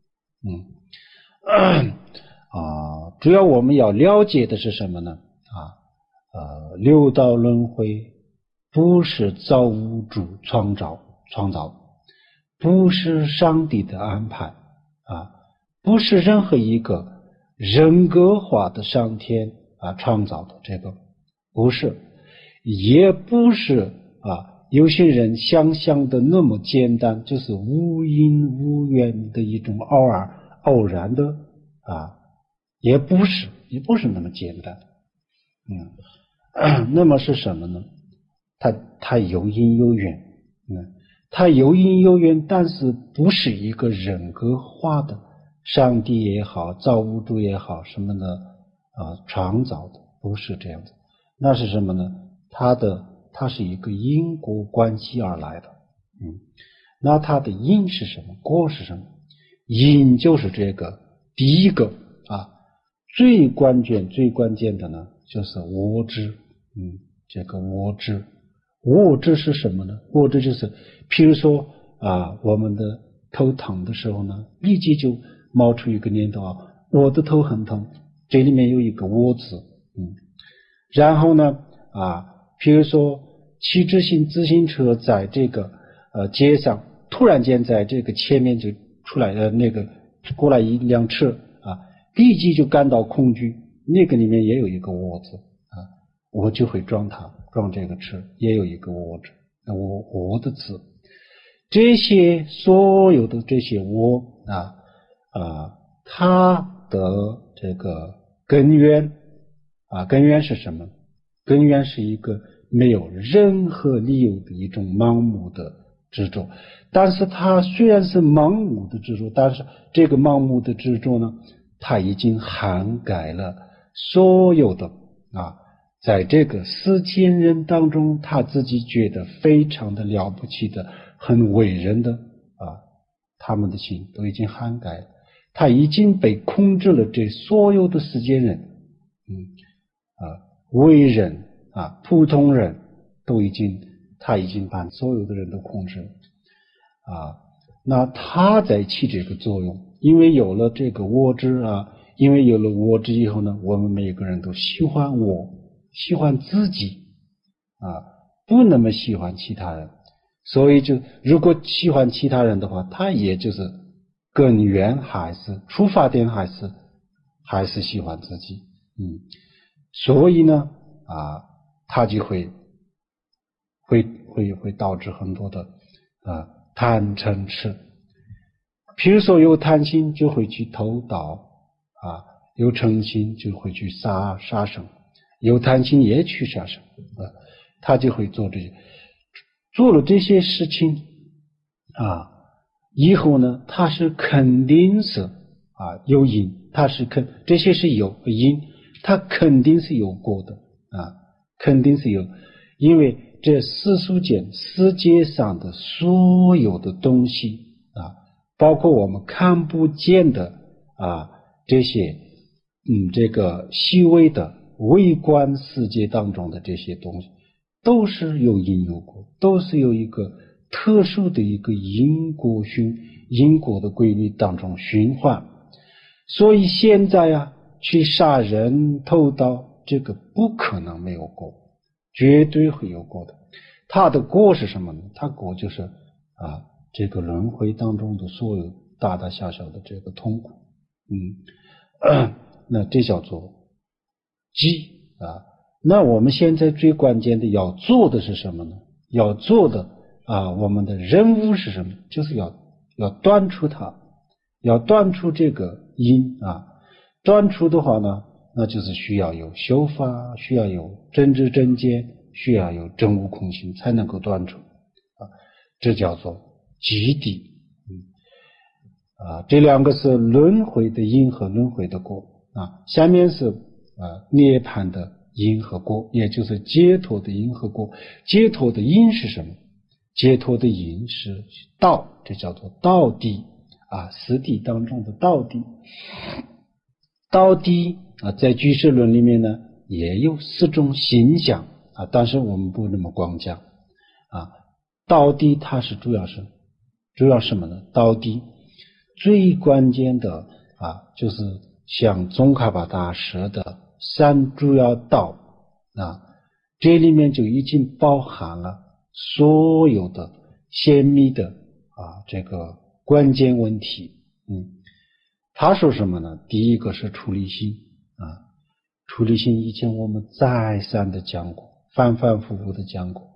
主要我们要了解的是什么呢？六道轮回不是造物主创造，不是上帝的安排不是任何一个人格化的上天创造的，这个不是，也不是有些人想象的那么简单，就是无因无缘的一种偶然的也不是那么简单。那么是什么呢？它有因有缘，它有因有缘，但是不是一个人格化的上帝也好，造物主也好什么的创造的，不是这样子。那是什么呢？它是一个因果关系而来的。那它的因是什么？果是什么？因就是这个第一个最关键的呢，就是我知。这个我知是什么呢？我知就是譬如说我们的头疼的时候呢，立即就冒出一个念头我的头很疼，这里面有一个我字。然后呢譬如说骑自行车在这个街上，突然间在这个前面就出来过来一辆车立即就感到恐惧，那个里面也有一个我字我就会撞这个车，也有一个我字，我的字。这些所有的这些我它的这个根源是什么？根源是一个没有任何理由的一种盲目的执着。但是它虽然是盲目的执着，但是这个盲目的执着呢，它已经涵盖了所有的在这个世间人当中，他自己觉得非常的了不起的很伟人的他们的心都已经涵盖了，他已经被控制了这所有的世间人伟人普通人他已经把所有的人都控制了那他在起这个作用。因为有了这个我知因为有了我知以后呢，我们每个人都喜欢自己不那么喜欢其他人，所以就如果喜欢其他人的话，他也就是根源还是出发点还是喜欢自己。所以呢他就会导致很多的贪嗔痴。譬如说有贪心就会去偷盗有嗔心就会去杀生，有贪心也去杀生他就会做了这些事情以后呢，他是肯定是有因，这些是有因，他肯定是有果的肯定是有。因为这世界上的所有的东西包括我们看不见的这些这个细微的微观世界当中的这些东西，都是有因有果，都是有一个特殊的一个因果的规律当中循环。所以现在去杀人偷盗，这个不可能没有果，绝对会有果的。它的果是什么呢？它果就是这个轮回当中的所有大大小小的这个痛苦。那这叫做寂那我们现在最关键的要做的是什么呢？ 要做的我们的任务是什么？就是要断除它，要断除这个因断除的话呢，那就是需要有修法，需要有真知真见，需要有真悟空性才能够断除这叫做极地。这两个是轮回的因和轮回的果下面是涅槃的因和果，也就是解脱的因和果。解脱的因是什么？解脱的因是道，这叫做道谛四谛当中的道谛。道谛在居士论里面呢也有4种形象但是我们不那么光讲道谛它是主要什么呢？道谛最关键的就是像宗喀巴大师的3主要道这里面就已经包含了所有的鲜密的这个关键问题。他说什么呢？第一个是出离心出离心以前我们再三的讲过，反反复复的讲过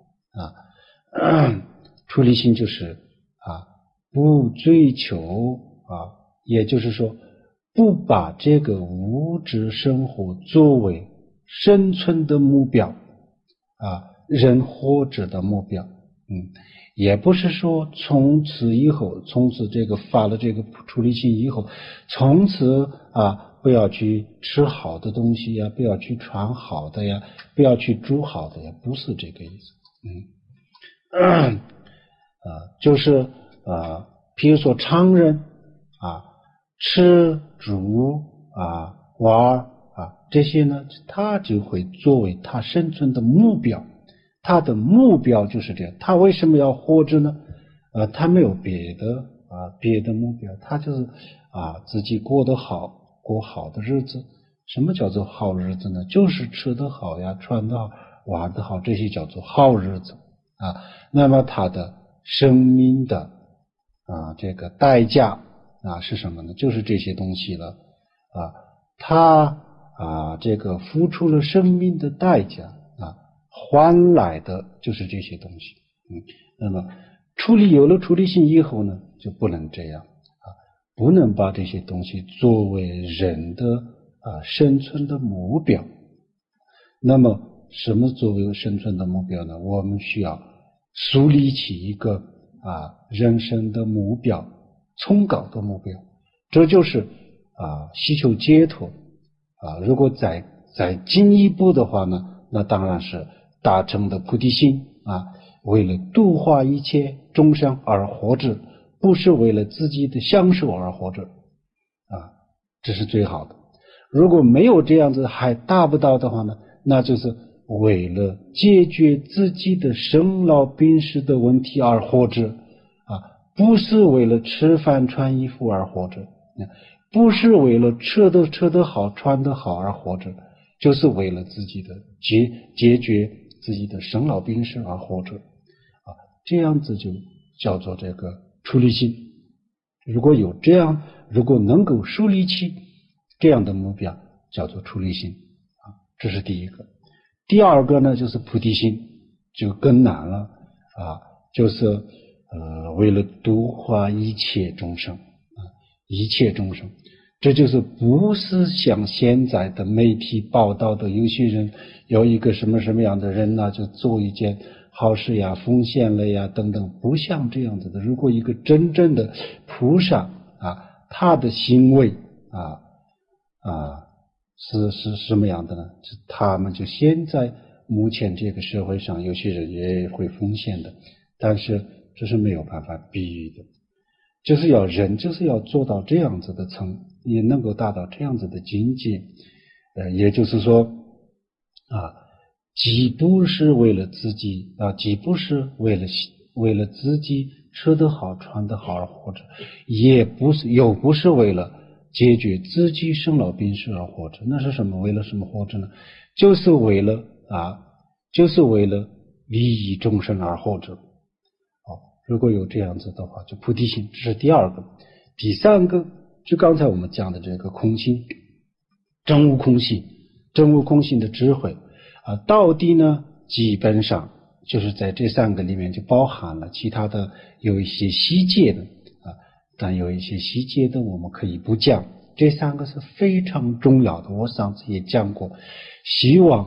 出离心就是不追求也就是说不把这个物质生活作为生存的目标人活着的目标也不是说从此这个发了这个出离心以后，从此不要去吃好的东西呀，不要去穿好的呀，不要去住好的呀，不是这个意思。就是比如说常人吃住玩这些呢，他就会作为他生存的目标。他的目标就是这样，他为什么要活着呢？他没有别的目标，他就是自己过得好，过好的日子。什么叫做好日子呢？就是吃得好呀，穿得好，玩得好，这些叫做好日子那么他的生命的这个代价是什么呢？就是这些东西了他这个付出了生命的代价换来的就是这些东西那么有了出离心以后呢，就不能这样不能把这些东西作为人的生存的目标。那么什么作为生存的目标呢？我们需要树立起一个人生的目标，崇高的目标，这就是希求解脱如果再进一步的话呢，那当然是大乘的菩提心为了度化一切众生而活着，不是为了自己的享受而活着这是最好的。如果没有这样子还达不到的话呢，那就是为了解决自己的生老病死的问题而活着不是为了吃饭穿衣服而活着，不是为了吃得好穿得好而活着，就是为了自己的解决自己的生老病死而活着这样子就叫做这个出离心。如果能够树立起这样的目标，叫做出离心这是第一个。第二个呢，就是菩提心，就更难了就是为了度化一切众生一切众生。这就是不是像现在的媒体报道的有些人有一个什么样的人就做一件好事呀，奉献了呀等等，不像这样子的。如果一个真正的菩萨他的行为是什么样的呢？他们就现在目前这个社会上有些人也会奉献的，但是这是没有办法比喻的。就是要做到这样子的也能够达到这样子的境界也就是说既不是为了自己既不是为了自己吃得好穿得好而活着，又不是为了解决自己生老病死而活着。那是什么？为了什么活着呢？就是为了利益众生而活着如果有这样子的话，就菩提心，这是第二个。第三个就刚才我们讲的这个空性，真悟空性的智慧道谛呢，基本上就是在这3个里面就包含了其他的有一些细节的但有一些细节的我们可以不讲，这3个是非常重要的。我上次也讲过，希望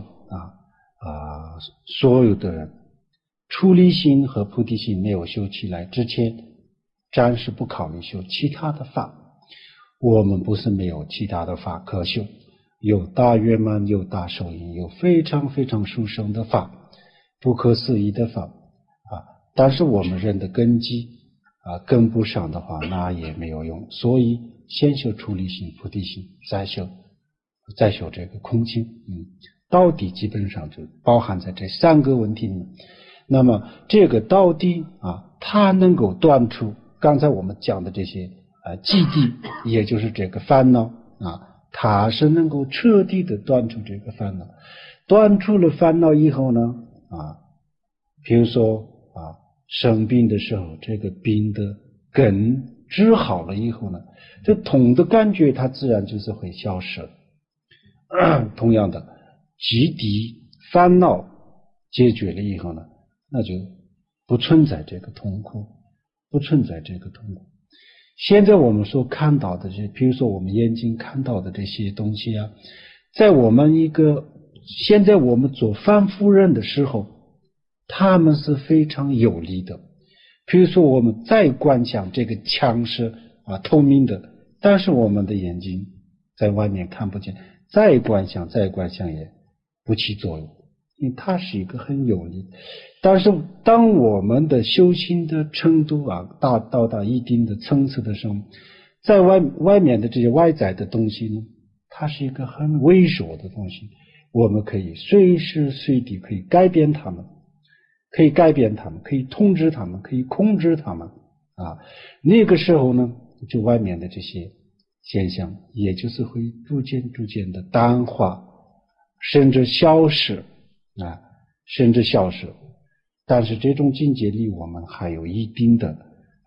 所有的人出离心和菩提心没有修起来之前，暂时不考虑修其他的法。我们不是没有其他的法可修，有大圆满，有大受益，有非常非常殊胜的法，不可思议的法但是我们人的根基跟不上的话，那也没有用。所以先修出离心、菩提心，再修这个空性。到底基本上就包含在这3个问题里面。那么这个到底它能够断除刚才我们讲的这些基地，也就是这个烦恼它是能够彻底的断除这个烦恼。断除了烦恼以后呢比如说生病的时候，这个病的根治好了以后呢，这痛的感觉它自然就是会消失。同样的，基底烦恼解决了以后呢，那就不存在这个痛苦，不存在这个痛苦。现在我们所看到的比如说我们眼睛看到的这些东西在我们现在我们做凡夫人的时候，他们是非常有利的。比如说我们再观想这个墙是透明的，但是我们的眼睛在外面看不见，再观想也不起作用，因为它是一个很有利。但是当我们的修行的程度到达一定的层次的时候，在外面的这些外在的东西呢，它是一个很微弱的东西，我们可以随时随地可以改变它们，可以统治它们，可以控制它们那个时候呢，就外面的这些现象也就是会逐渐的淡化，甚至消失但是这种境界离我们还有一定的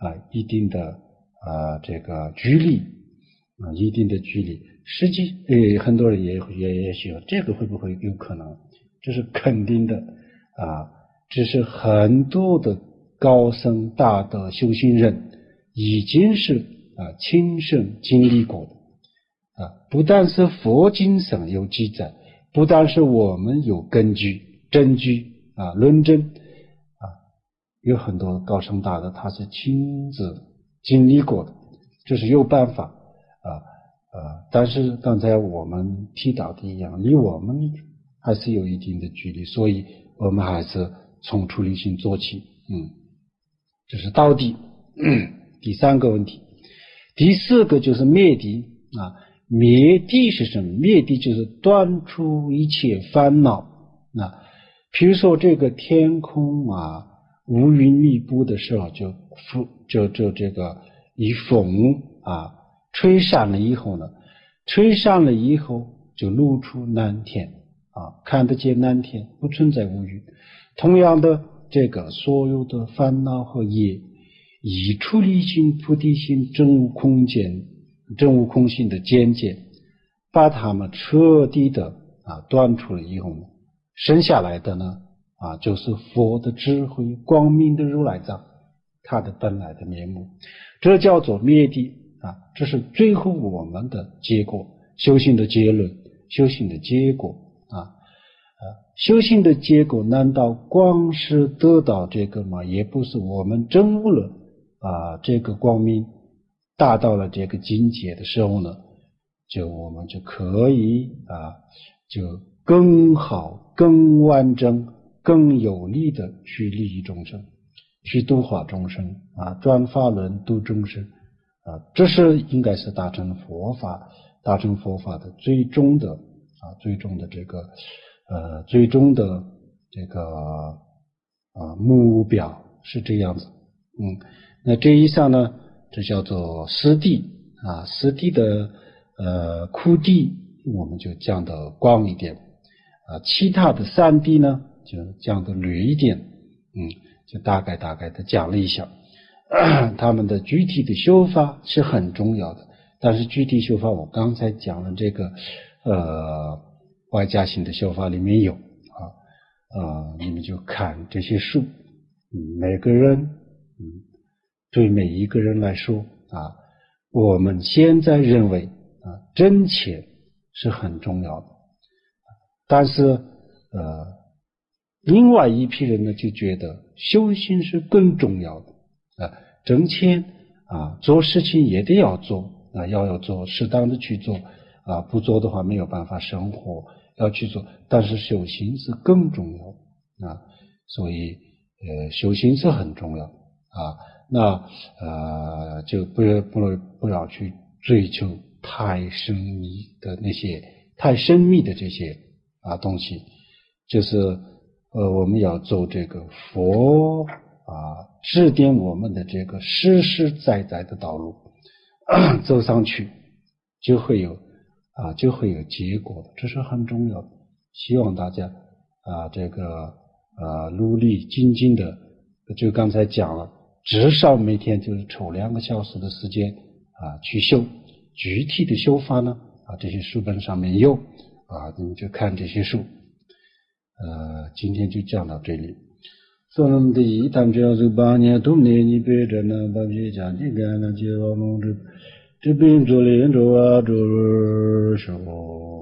这个距离一定的距离。实际很多人也许这个会不会有可能，这是肯定的只是很多的高僧大德修行人已经是亲身经历过的不但是佛经上有记载，不但是我们有根据证据论证有很多高僧大德他是亲自经历过的，这是有办法但是刚才我们提到的一样，离我们还是有一定的距离，所以我们还是从出离心做起。这是到底第3个问题。第4个就是灭敌灭敌是什么？灭敌就是断除一切烦恼比如说这个天空乌云密布的时候，就这个一风吹散了以后呢，就露出蓝天看得见蓝天，不存在乌云。同样的，这个所有的烦恼和业，以出离心、菩提心、真无空性的见解，把它们彻底的断除了以后呢，剩下来的呢就是佛的智慧，光明的如来藏，它的本来的面目，这叫做灭敌这是最后我们的结果，修行的结论，修行的结果修行的结果难道光是得到这个吗？也不是。我们证悟了这个光明，达到了这个境界的时候呢，我们就可以就更好、更完整、更有力的去利益众生，去度化众生转法轮度众生这是应该是达成佛法的最终的这个目标是这样子。那这一项呢，这叫做四谛四谛的苦谛我们就讲得广一点其他的3谛呢就讲得略一点就大概的讲了一下他们的具体的修法是很重要的，但是具体修法我刚才讲了这个外加性的修法里面有你们就看这些书，每个人，对每一个人来说我们现在认为挣钱是很重要的，但是另外一批人呢就觉得修行是更重要的挣钱做事情也得要做要做，适当的去做不做的话没有办法生活，要去做，但是修行是更重要的所以修行是很重要那就不要去追求太神秘的这些东西，就是我们要走这个佛指点我们的这个实实在在的道路走上去就会有结果的，这是很重要的。希望大家这个努力精进的，就刚才讲了，至少每天就是抽2个小时的时间去修。具体的修法呢这些书本上面有你们就看这些书。今天就讲到这里。说那么第他们只要是8年多年你别着呢把别讲这个呢就我们这边做连着做说